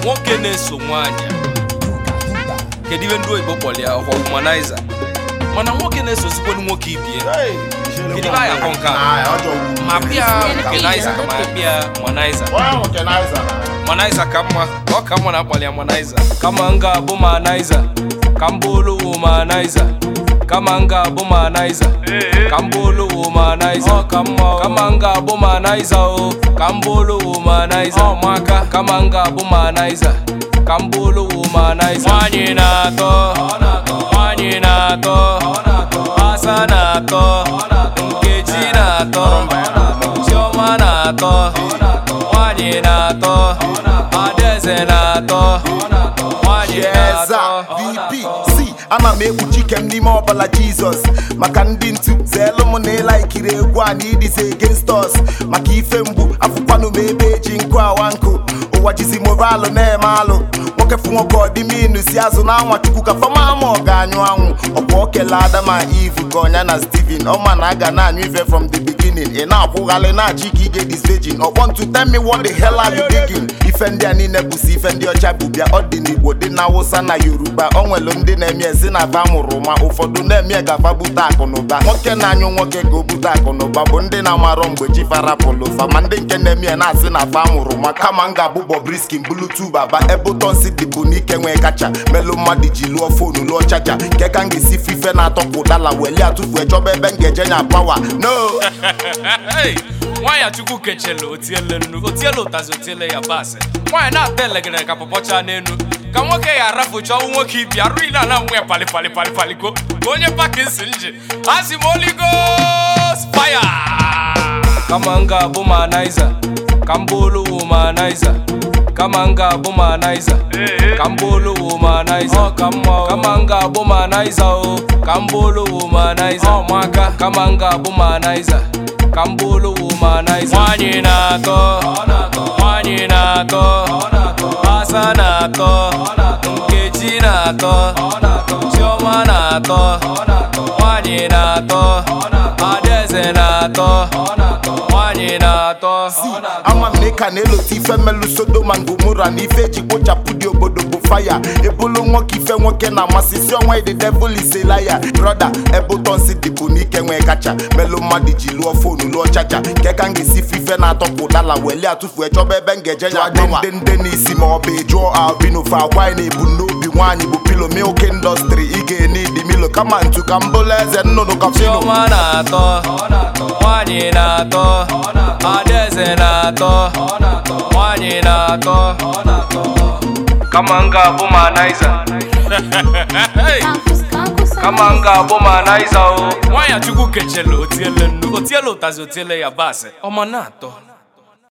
nwoke na-eso nwaanyị kedu ibe ndị oyibo kpọrọ ya womanizer mana nwoke na-esosikwa nwoke ibie kedu ibe ya konka ma bịa womanizer kama bịa womanizer ka mma ọ ka mma na-akpọrọ ya womanizer kama nga bụ womanizer ka mbolo womanizer kama nga bụ womanizer ka mbolo womanizer kama nga bụ womanizer o ka mbolo womanizer ọ maka kama nga bụ womanizer ka mbolo womanizer nwanyị na-atọ asa na-atọ Nkechi na-atọ Chioma na-atọ nwanyị na-atọ Adaeze na-atọ nwanyị na-atọ VP ana m ekpuchi ike m n'ime ọbala Jizọs maka ndị ntu zeelu m na ịlaikiri egwu a na ịdịze against us maka ife mgbu afụkwanụ m ebe eji nkụ awa nkụ ụwa jizi moralụ na-eme alụ nwoke fụ nwoke ọdịminu si azụ na anwa chukwu ka fama ama ọ ga-anyụ anwụ ọkwa okele Adama Eve ka ọnya na Steven ọma na aga na-anyụ ife from the beginning ị na-akwụghalị na-achị ka ị ga-edis virgin ọkpọ ntu tell me what the hell are you digging ife ndị a niile bụsi ife ndị ọcha bụ bịa ọ dị n'Igbo dị na Hausa na Yoruba o nwelu ndị na-eme ezi na aba mụrụ ma ụfọdụ na-eme gafa bute akụnụba nwoke na-anyụ nwoke ga obute akụnụba bụ ndị na-amarọ mgbe chi farapụlụfa ma ndị nke na-eme na-asị na afa mụrụ ma kama m ga-abụ Bobrisky Bluetooth baba Ebụton si dịbụ n'ike nwee kacha melụ mmadụ ji lụọ fonu lụọ chaja nke ka m ga-esi fife na-atọpụ dala weli atụfu echọba ebe m ga-eje nya pawa no nwaanyị chukwu kechele otiele nnu otiele ụtazi otiele ya basị nwaanyị na-ata elegere ka pọpọcha n'enu ka nwoke ya arafucha ọnwụ nwoke ibi arụ ile na nwe palipalipalipaligo ka onye Parkinson ji asị m Holy Ghost fire kama nga bụ womanizer ka mbolo womanizer kama nga bụ womanizer ka mbolo womanizer kama nga bụ womanizer o ka mbolo womanizer ọ maka kama nga bụ womanizer ka mbolo womanizer nwanyị na-atọ asa na-atọ Nkechi na-atọ Chioma na-atọ nwanyị na-atọ Adaeze na-atọ nwanyị na-atọ ama m na ịka na-elota ife melu Sodoma Gomora na ife eji kpochapụ dị obodo bụ faya ebulu nwoke ife nwoke na-amasị si ọnwa the devil is a liar brother Ebụton si dịbụ n'ike nwee kacha melu mmadụ ji lụọ fonu lụọ chaja nke ka m ga-esi fife na-atọpụ dala weli atụfu echọba ebe m ga-eje ya ndị n'isi ma ọ bụ jụọ albino fa agwa na ebu n'obi nwaanyị bụ pilo milk industry ị ga-ene ịdị milo kama ntu ka mbụlụ eze nnụnụ kapsino Chioma na-atọ nwanyị na-atọ Adaeze na-atọ nwanyị na-atọ kama nga bụ womanizer kama nga bụ womanizer o nwaanyị chukwu kechele otiele nnu otiele ụtazi otiele ya basị ọma na-atọ